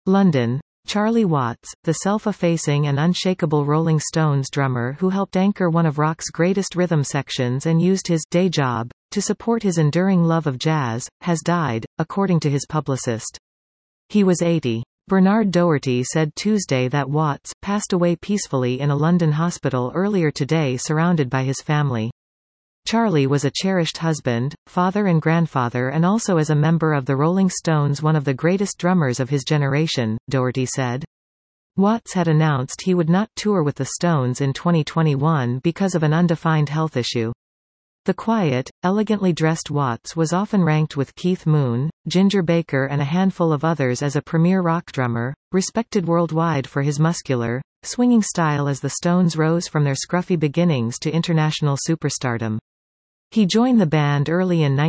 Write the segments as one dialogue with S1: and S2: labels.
S1: London. Charlie Watts, the self-effacing and unshakable Rolling Stones drummer who helped anchor one of rock's greatest rhythm sections and used his day job to support his enduring love of jazz, has died, according to his publicist. He was 80. Bernard Doherty said Tuesday that Watts passed away peacefully in a London hospital earlier today surrounded by his family. Charlie was a cherished husband, father and grandfather and also as a member of the Rolling Stones one of the greatest drummers of his generation, Doherty said. Watts had announced he would not tour with the Stones in 2021 because of an undefined health issue. The quiet, elegantly dressed Watts was often ranked with Keith Moon, Ginger Baker and a handful of others as a premier rock drummer, respected worldwide for his muscular, swinging style as the Stones rose from their scruffy beginnings to international superstardom. He joined the band early in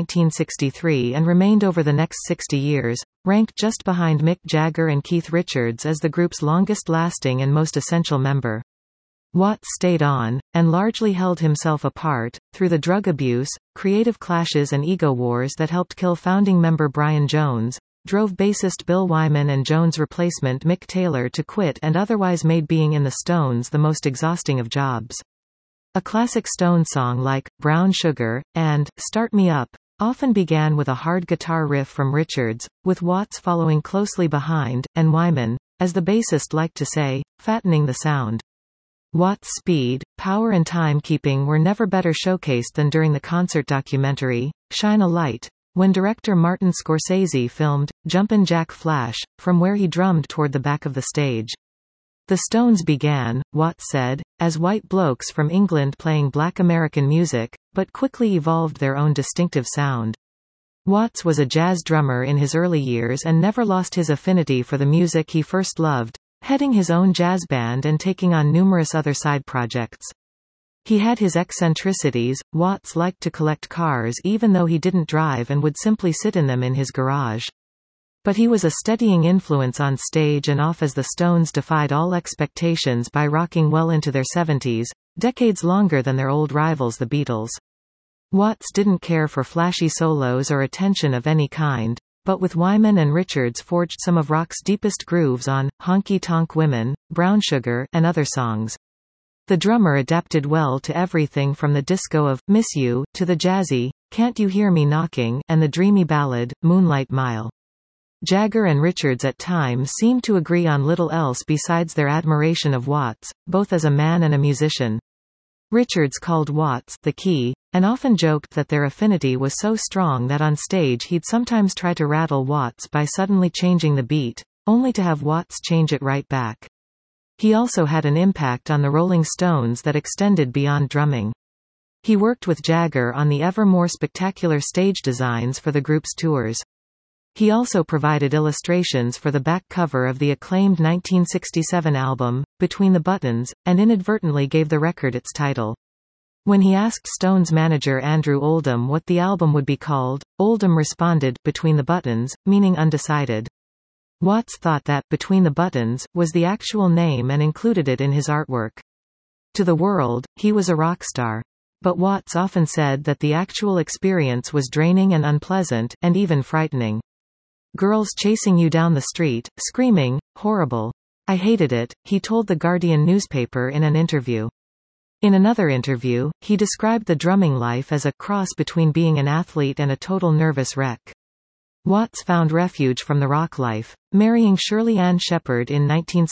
S1: 1963 and remained over the next 60 years, ranked just behind Mick Jagger and Keith Richards as the group's longest-lasting and most essential member. Watts stayed on, and largely held himself apart, through the drug abuse, creative clashes and ego wars that helped kill founding member Brian Jones, drove bassist Bill Wyman and Jones' replacement Mick Taylor to quit and otherwise made being in the Stones the most exhausting of jobs. A classic Stones song like Brown Sugar and Start Me Up often began with a hard guitar riff from Richards, with Watts following closely behind, and Wyman, as the bassist liked to say, fattening the sound. Watts' speed, power and timekeeping were never better showcased than during the concert documentary, Shine a Light, when director Martin Scorsese filmed Jumpin' Jack Flash, from where he drummed toward the back of the stage. The Stones began, Watts said, as white blokes from England playing black American music, but quickly evolved their own distinctive sound. Watts was a jazz drummer in his early years and never lost his affinity for the music he first loved, heading his own jazz band and taking on numerous other side projects. He had his eccentricities. Watts liked to collect cars even though he didn't drive and would simply sit in them in his garage. But he was a steadying influence on stage and off as the Stones defied all expectations by rocking well into their 70s, decades longer than their old rivals the Beatles. Watts didn't care for flashy solos or attention of any kind, but with Wyman and Richards forged some of rock's deepest grooves on Honky Tonk Women, Brown Sugar, and other songs. The drummer adapted well to everything from the disco of Miss You to the jazzy Can't You Hear Me Knocking and the dreamy ballad Moonlight Mile. Jagger and Richards at times seemed to agree on little else besides their admiration of Watts, both as a man and a musician. Richards called Watts the key, and often joked that their affinity was so strong that on stage he'd sometimes try to rattle Watts by suddenly changing the beat, only to have Watts change it right back. He also had an impact on the Rolling Stones that extended beyond drumming. He worked with Jagger on the ever more spectacular stage designs for the group's tours. He also provided illustrations for the back cover of the acclaimed 1967 album, Between the Buttons, and inadvertently gave the record its title. When he asked Stones manager Andrew Oldham what the album would be called, Oldham responded, Between the Buttons, meaning undecided. Watts thought that Between the Buttons was the actual name and included it in his artwork. To the world, he was a rock star. But Watts often said that the actual experience was draining and unpleasant, and even frightening. Girls chasing you down the street, screaming, horrible. I hated it, he told the Guardian newspaper in an interview. In another interview, he described the drumming life as a cross between being an athlete and a total nervous wreck. Watts found refuge from the rock life, marrying Shirley Ann Shepherd in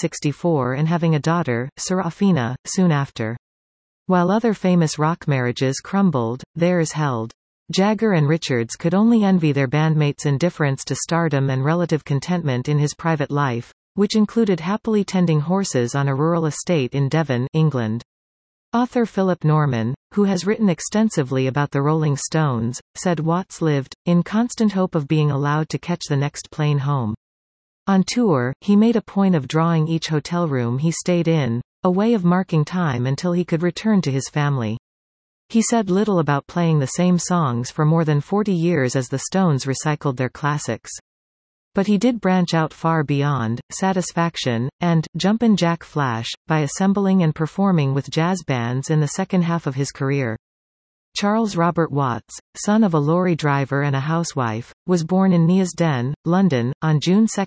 S1: 1964 and having a daughter, Serafina, soon after. While other famous rock marriages crumbled, theirs held. Jagger and Richards could only envy their bandmates' indifference to stardom and relative contentment in his private life, which included happily tending horses on a rural estate in Devon, England. Author Philip Norman, who has written extensively about the Rolling Stones, said Watts lived in constant hope of being allowed to catch the next plane home. On tour, he made a point of drawing each hotel room he stayed in, a way of marking time until he could return to his family. He said little about playing the same songs for more than 40 years as the Stones recycled their classics. But he did branch out far beyond Satisfaction and Jumpin' Jack Flash by assembling and performing with jazz bands in the second half of his career. Charles Robert Watts, son of a lorry driver and a housewife, was born in Neasden, London, on June 2,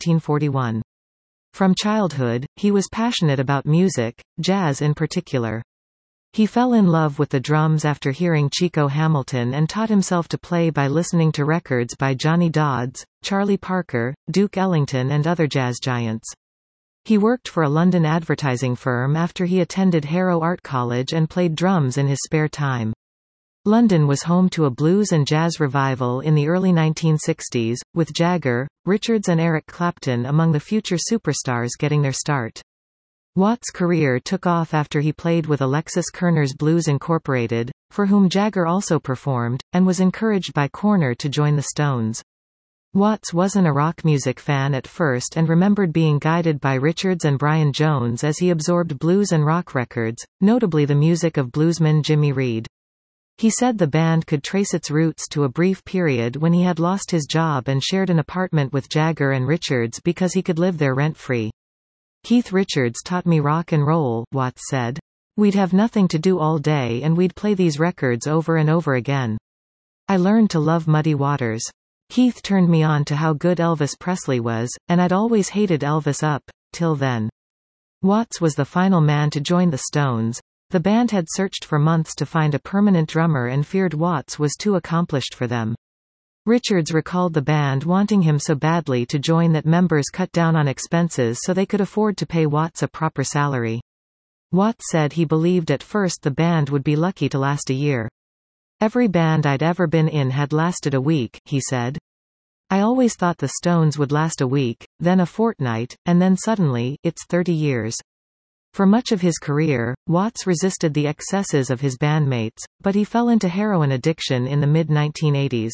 S1: 1941. From childhood, he was passionate about music, jazz in particular. He fell in love with the drums after hearing Chico Hamilton and taught himself to play by listening to records by Johnny Dodds, Charlie Parker, Duke Ellington and other jazz giants. He worked for a London advertising firm after he attended Harrow Art College and played drums in his spare time. London was home to a blues and jazz revival in the early 1960s, with Jagger, Richards and Eric Clapton among the future superstars getting their start. Watts' career took off after he played with Alexis Korner's Blues Incorporated, for whom Jagger also performed, and was encouraged by Korner to join the Stones. Watts wasn't a rock music fan at first and remembered being guided by Richards and Brian Jones as he absorbed blues and rock records, notably the music of bluesman Jimmy Reed. He said the band could trace its roots to a brief period when he had lost his job and shared an apartment with Jagger and Richards because he could live there rent-free. Keith Richards taught me rock and roll, Watts said. We'd have nothing to do all day and we'd play these records over and over again. I learned to love Muddy Waters. Keith turned me on to how good Elvis Presley was, and I'd always hated Elvis up till then. Watts was the final man to join the Stones. The band had searched for months to find a permanent drummer and feared Watts was too accomplished for them. Richards recalled the band wanting him so badly to join that members cut down on expenses so they could afford to pay Watts a proper salary. Watts said he believed at first the band would be lucky to last a year. Every band I'd ever been in had lasted a week, he said. I always thought the Stones would last a week, then a fortnight, and then suddenly, it's 30 years. For much of his career, Watts resisted the excesses of his bandmates, but he fell into heroin addiction in the mid-1980s.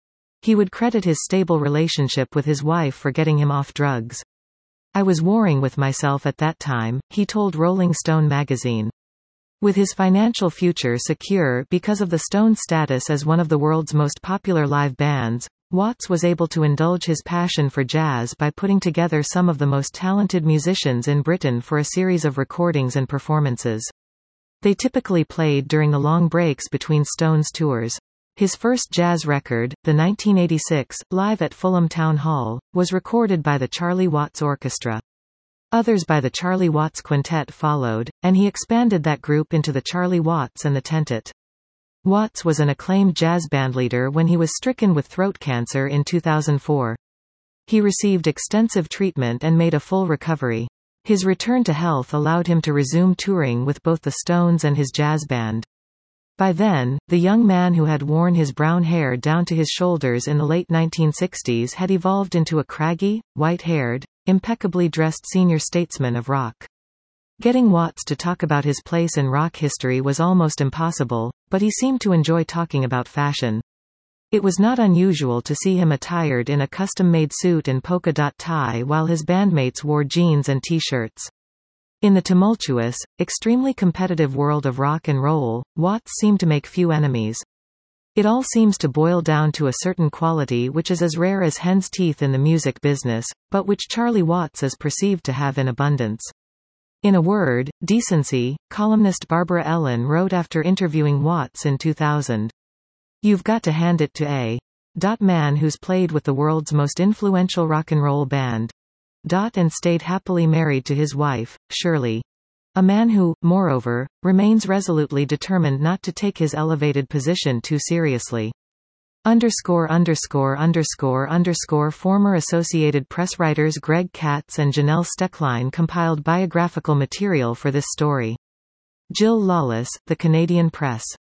S1: He would credit his stable relationship with his wife for getting him off drugs. I was warring with myself at that time, he told Rolling Stone magazine. With his financial future secure because of the Stones' status as one of the world's most popular live bands, Watts was able to indulge his passion for jazz by putting together some of the most talented musicians in Britain for a series of recordings and performances. They typically played during the long breaks between Stones tours. His first jazz record, the 1986, Live at Fulham Town Hall, was recorded by the Charlie Watts Orchestra. Others by the Charlie Watts Quintet followed, and he expanded that group into the Charlie Watts and the Tentet. Watts was an acclaimed jazz bandleader when he was stricken with throat cancer in 2004. He received extensive treatment and made a full recovery. His return to health allowed him to resume touring with both the Stones and his jazz band. By then, the young man who had worn his brown hair down to his shoulders in the late 1960s had evolved into a craggy, white-haired, impeccably dressed senior statesman of rock. Getting Watts to talk about his place in rock history was almost impossible, but he seemed to enjoy talking about fashion. It was not unusual to see him attired in a custom-made suit and polka-dot tie while his bandmates wore jeans and t-shirts. In the tumultuous, extremely competitive world of rock and roll, Watts seemed to make few enemies. It all seems to boil down to a certain quality which is as rare as hen's teeth in the music business, but which Charlie Watts is perceived to have in abundance. In a word, decency, columnist Barbara Ellen wrote after interviewing Watts in 2000. You've got to hand it to a man who's played with the world's most influential rock and roll band. And stayed happily married to his wife, Shirley. A man who, moreover, remains resolutely determined not to take his elevated position too seriously. Former Associated Press writers Greg Katz and Janelle Steckline compiled biographical material for this story. Jill Lawless, The Canadian Press.